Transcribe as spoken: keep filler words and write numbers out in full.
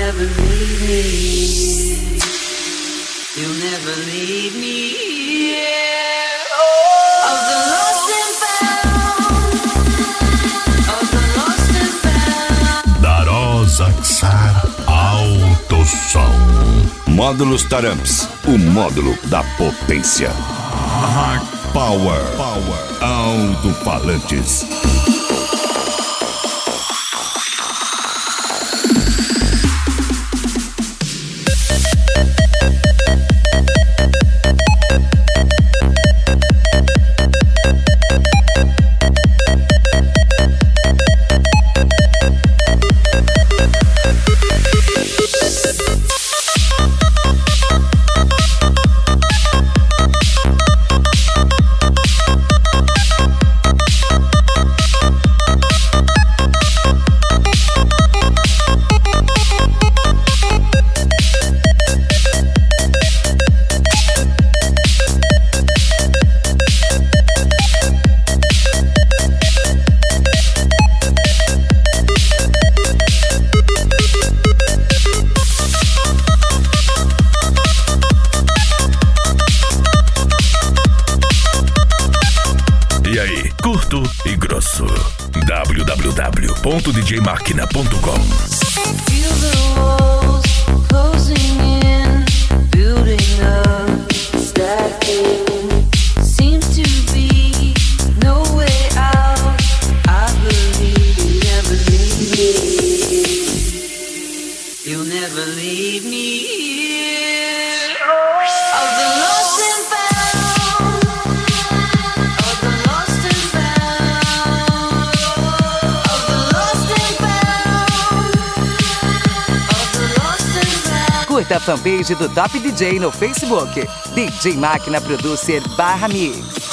never leave me. You'll never leave me. Yeah. Oh. Of the lost and found. Of the lost and found. Darosa Xar Alto Som. Módulos Taramps, o módulo da potência. Hard Power. Power. Alto-falantes. Curto e grosso. w w w ponto d j máquina ponto com. Feel the walls closing in, building up, stacking. Seems to be no way out. I believe you'll never leave me. You'll never leave me. Of the lost and found. Of the lost and found. Of the lost and found. Of the lost and found. Curta a fanpage do Top D J no Facebook. D J Máquina Producer barra Mix.